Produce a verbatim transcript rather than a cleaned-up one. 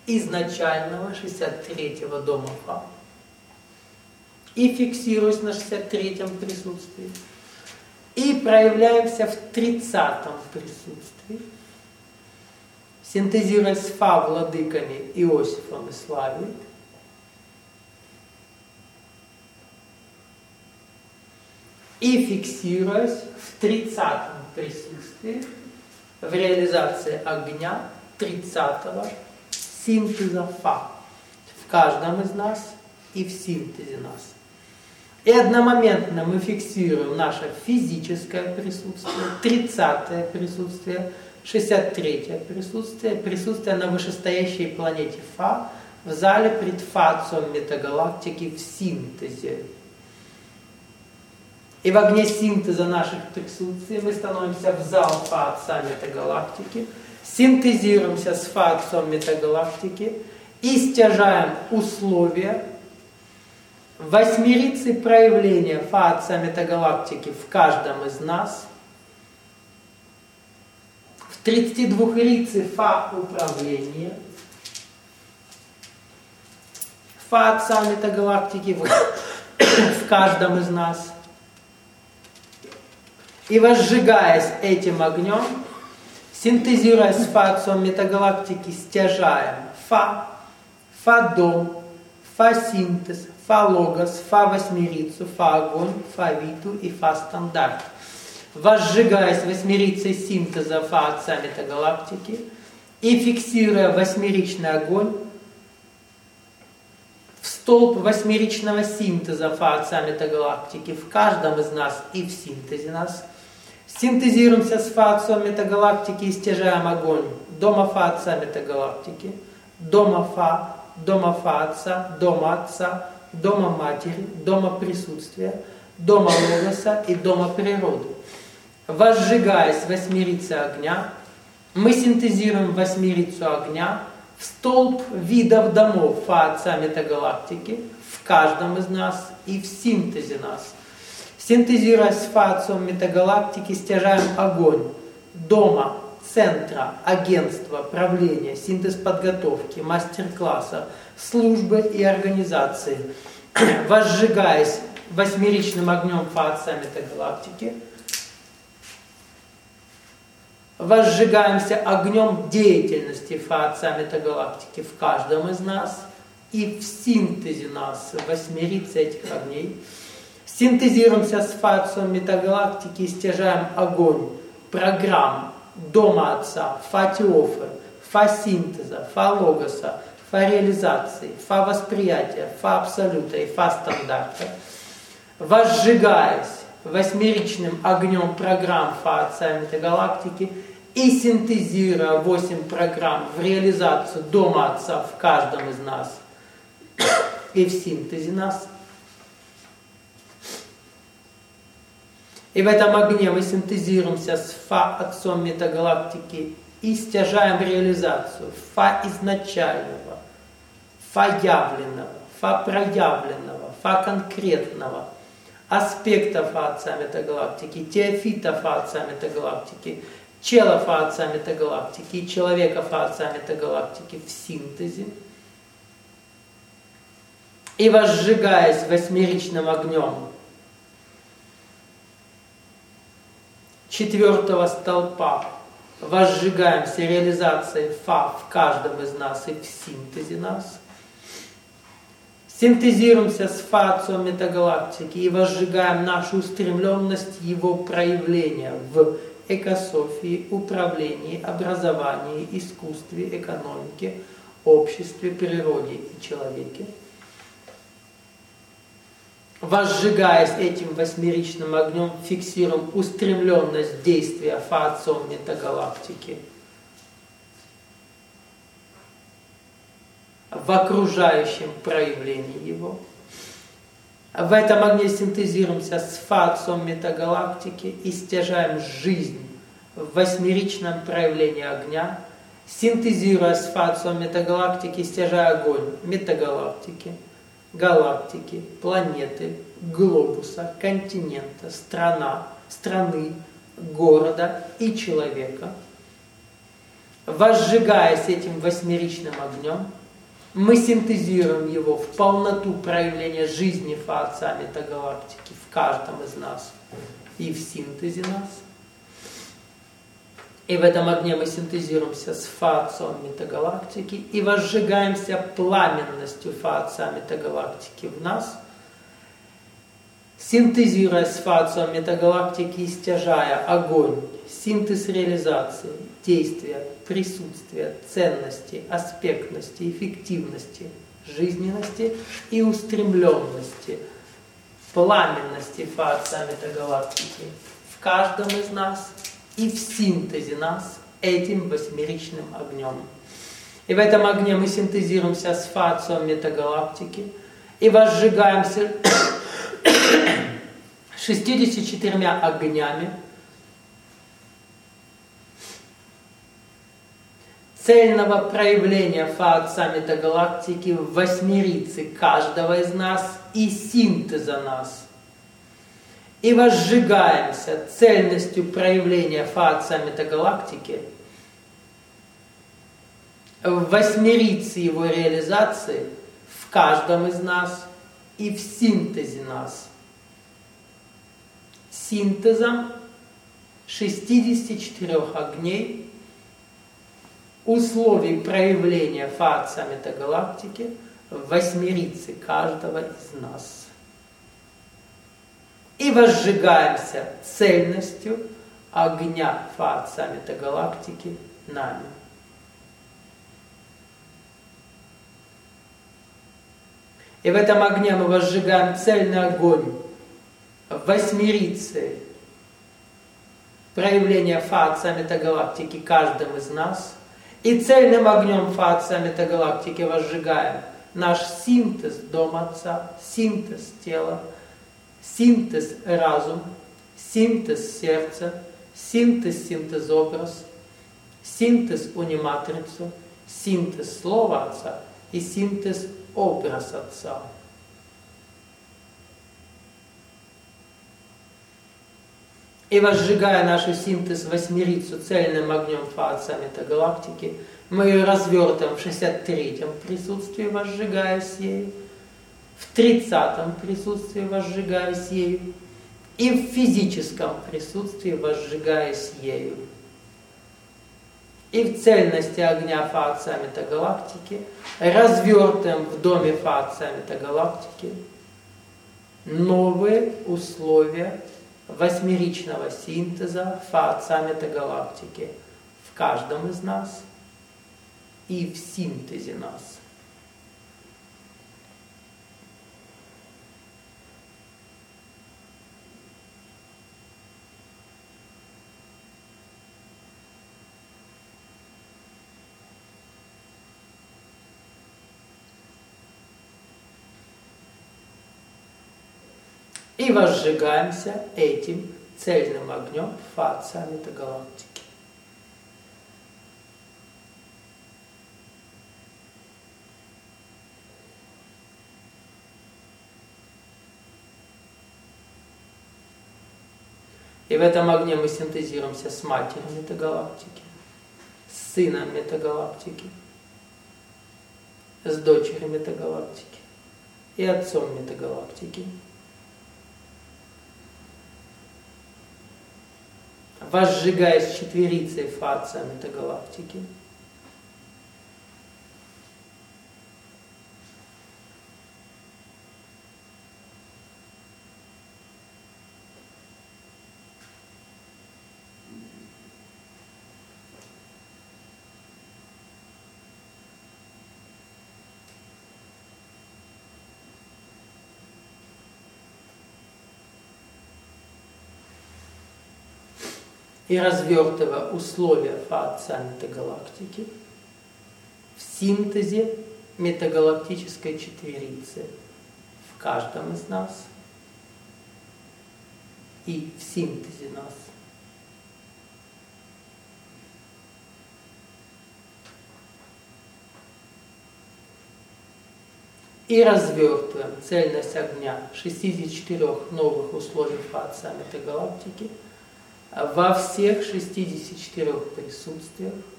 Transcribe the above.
изначального шестьдесят третьего дома Фа и фиксируясь на шестьдесят третьем присутствии, и проявляемся в тридцатом присутствии, синтезируясь с Фа владыками Иосифом и Славией, и фиксируясь в тридцатом присутствии в реализации огня тридцатого синтеза Фа в каждом из нас и в синтезе нас. И одномоментно мы фиксируем наше физическое присутствие, тридцатое присутствие, шестьдесят третье присутствие, присутствие на вышестоящей планете Фа в зале пред Фацием метагалактики в синтезе. И в огне синтеза наших присутствий мы становимся в зал Фа Отца метагалактики, синтезируемся с Фа Отцом метагалактики и стяжаем условия восьмерицы проявления Фа Отца метагалактики в каждом из нас, в тридцатидвухрице Фа управления, Фа Отца метагалактики в, в каждом из нас. И возжигаясь этим огнем, синтезируя с Фа Отцом метагалактики, стяжаем Фа, Фа-дом, Фа-синтез, Фа-логос, Фа-восьмерицу, Фа-огонь, Фа-виту и Фа-стандарт. Возжигаясь восьмерицей синтеза Фа Отца метагалактики и фиксируя восьмеричный огонь в столб восьмеричного синтеза Фа Отца метагалактики в каждом из нас и в синтезе нас, синтезируемся с Фа Отцом метагалактики и стяжаем огонь дома Фа Отца метагалактики, дома Фа, дома Фа Отца, дома Отца, дома Матери, дома присутствия, дома Логоса и дома природы. Возжигаясь восьмерицей огня, мы синтезируем восьмерицу огня в столб видов домов Фа Отца метагалактики в каждом из нас и в синтезе нас. Синтезируя с Фа Отцом метагалактики, стяжаем огонь дома, центра, агентства, правления, синтез подготовки, мастер-класса, службы и организации. Возжигаясь восьмеричным огнем Фа Отца метагалактики, возжигаемся огнем деятельности Фа Отца метагалактики в каждом из нас и в синтезе нас, восьмерицы этих огней. Синтезируемся с Фа Отцом метагалактики и стяжаем огонь программ Дома Отца, Фа Теофы, Фа синтеза, Фа логоса, Фа реализации, Фа восприятия, Фа абсолюта и Фа стандарта. Возжигаясь восьмеричным огнем программ Фа Отца метагалактики и синтезируя восемь программ в реализацию Дома Отца в каждом из нас и в синтезе нас. И в этом огне мы синтезируемся с Фа Отцом метагалактики и стяжаем реализацию Фа изначального, Фа явленного, Фа проявленного, Фа конкретного, аспекта Фа Отца метагалактики, теофита Фа Отца метагалактики, чела Фа Отца метагалактики и человека Фа Отца метагалактики в синтезе. И возжигаясь восьмеричным огнем четвертого столпа, возжигаемся реализацией Фа в каждом из нас и в синтезе нас. Синтезируемся с Фа Отцом метагалактики и возжигаем нашу устремленность его проявления в экософии, управлении, образовании, искусстве, экономике, обществе, природе и человеке. Возжигаясь этим восьмеричным огнем, фиксируем устремленность действия Фа Отцом метагалактики в окружающем проявлении его. В этом огне синтезируемся с Фа Отцом метагалактики и стяжаем жизнь в восьмеричном проявлении огня, синтезируя с Фа Отцом метагалактики, стяжая огонь метагалактики, галактики, планеты, глобуса, континента, страна, страны, города и человека. возжигаясь этим восьмеричным огнем, мы синтезируем его в полноту проявления жизни Фа-Отца метагалактики в каждом из нас и в синтезе нас. И в этом огне мы синтезируемся с Фа-Отцом метагалактики и возжигаемся пламенностью Фа-Отца метагалактики в нас, синтезируя с Фа-Отцом метагалактики, истяжая огонь, синтез реализации, действия, присутствия, ценности, аспектности, эффективности, жизненности и устремленности, пламенности Фа-Отца метагалактики в каждом из нас и в синтезе нас этим восьмеричным огнем. И в этом огне мы синтезируемся с Фа-Отцом метагалактики и возжигаемся шестьюдесятью четырьмя огнями цельного проявления Фа-Отца метагалактики в восьмерице каждого из нас и синтеза нас. И возжигаемся цельностью проявления Фа-Отца метагалактики в восьмерице его реализации в каждом из нас и в синтезе нас. Синтезом шестидесяти четырёх огней условий проявления Фа-Отца метагалактики в восьмерице каждого из нас. И возжигаемся цельностью огня Фа-Отца метагалактики нами. И в этом огне мы возжигаем цельный огонь в восьмерице проявления Фа-Отца метагалактики каждым из нас. И цельным огнем Фа-Отца метагалактики возжигаем наш синтез Дома Отца, синтез тела, синтез разум, синтез сердца, синтез синтез-образ, синтез униматрицу, синтез Слова Отца и синтез образ Отца. И возжигая нашу синтез восьмерицу цельным огнем Фа-Отца метагалактики, мы ее развертываем в шестьдесят третьем присутствии, возжигаясь ею, в тридцатом присутствии, возжигаясь ею, и в физическом присутствии, возжигаясь ею. И в цельности огня Фа-Отца метагалактики развертываем в доме Фа-Отца метагалактики новые условия восьмеричного синтеза Фа-Отца метагалактики в каждом из нас и в синтезе нас. И возжигаемся этим цельным огнем Фа-Отца метагалактики. И в этом огне мы синтезируемся с Матерью метагалактики, с Сыном метагалактики, с Дочерью метагалактики и Отцом метагалактики. Возжигаясь четверицей Фа-Отца метагалактики. И развертывая условия Фа-Отца метагалактики в синтезе метагалактической четверицы в каждом из нас и в синтезе нас. И развертываем цельность огня шестидесяти четырёх новых условий Фа-Отца метагалактики во всех шестидесяти четырёх присутствиях